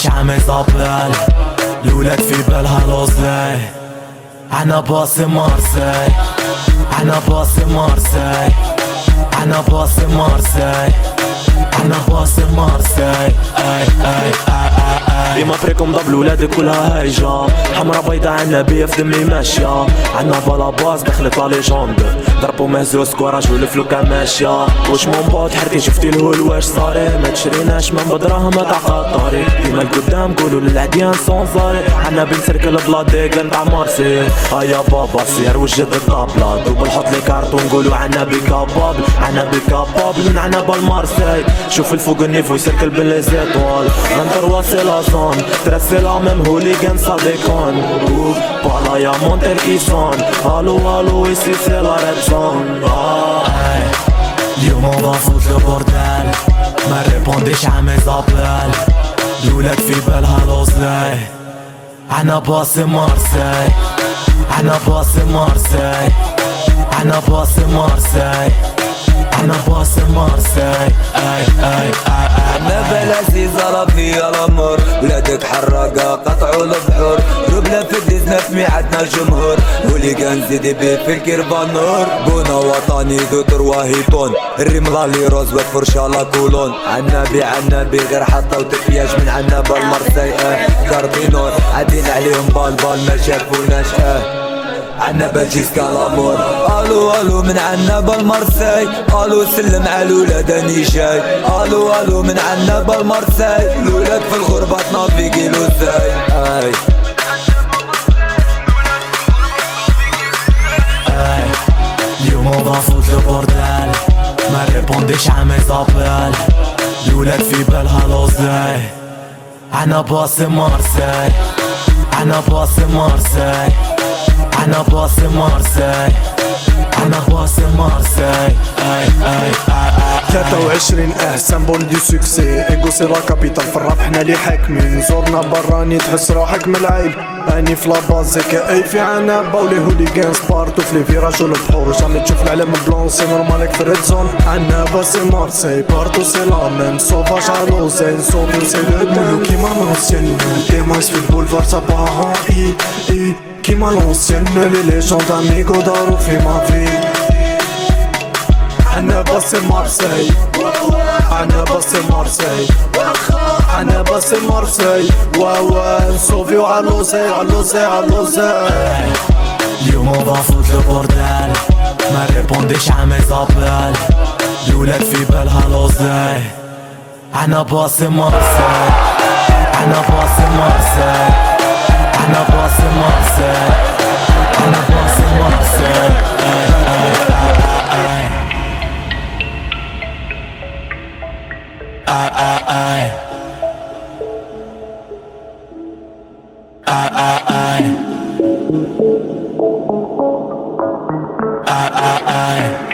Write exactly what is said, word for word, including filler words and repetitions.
ريبونديش عم يزابل الولاد في بالها لوزي. انا باصي مارسي انا باصي مارسي انا باصي مارسي انا باصي مارسي. اي اي اي ديما فريكم ضب الولاد كلها هايجة حمرا بيضا عنا بيا في دمي ماشية. عنا بلا باص دخلت لا ليجوند ضربو مهزوز كوراج والفلوكة ماشية. واش مون بوت حرتي شفتي الهول واش صاري ما تشريناش من بدراهم تاع خطاري. ديما القدام قولوا للعديان صون صاري. عنا بنسركل بلا ديكن تاع مارسي. هيا بابا سير وجد الطابلة دوبل حط لي كارتون قولوا عنا بيكابابل عنا بيكابابل من عنا بالمارسي. شوف الفوق النيفو يسركل بالزيتوال ننطر واصل ازون ترسي لا ميم هوليغان صديقون بالا يا مونتر كيسون. الو الو ايسي سي لا ريد زون. اليوم اون فوت لو بوردال ما ريبونديش عم يزابل الولاد في بالها لوزلي. انا باصي مارسي انا باصي مارسي انا باصي مارسي انا باصي مارسي. اي اي اي عنا بلاسي ضربني يا الامور ولادك حراقة قطعوا البحور. ربنا في الديزنا في ميعادنا جمهور هوليغان زيدي بيه في الكربان نور. بونا وطني دو ترواهيتون الرملة لي روز والفرشة لا كولون. عنابي عنابي غير حطوا تفياج من عنابة المرسي. اه كاربينور عادين عليهم بالبال ما شافوناش. اه عنابة جيسكا لامور. الو الو من عنابة المرسي. الو سلم على الولاد اني جاي. الو الو من عنابة المرسي. الولاد في الغربة تنافيقيلو ازاي. اي اي اليوم اون فوت لو بوردال ما ريبونديش عم يزابل الولاد في بالها لوزي. انا باصي مارسي انا باصي مارسي انا باصي مارسي انا باصي مارسي. اي اي اي ثلاثة وعشرين اه سامبول دي سوكسي. ايغو سي لا كابيتال في الراب حنا لي حاكمين. زورنا براني تحس روحك من العيب. اني في لاباز زكا اي في عنابة ولي هوليغان سبارتو في لي فيراج والبحور. جامي تشوف العلم بلون سي نورمالك في الريد زون. عنابة سي مارسي بارتو سي لا ميم سوفاج علوزي نصوبيو سي لو دو كيما لونسيان. ديمايس في البولفار صباحا اي اي كيما لونسيان لي ليجوند اميغو دارو في ما في. عنابة سي مارسي عنابة سي مارسي عنابة سي مارسي. واوا نصوفيو علوزي علوزي علوزي. اليوم اون فوت لو بوردال ما ريبونديش عم يزابل الولاد في بالها لوزي. انا باصي مارسي انا باصي مارسي انا باصي مارسي انا باصي مارسي. اي اي اي اي اي اي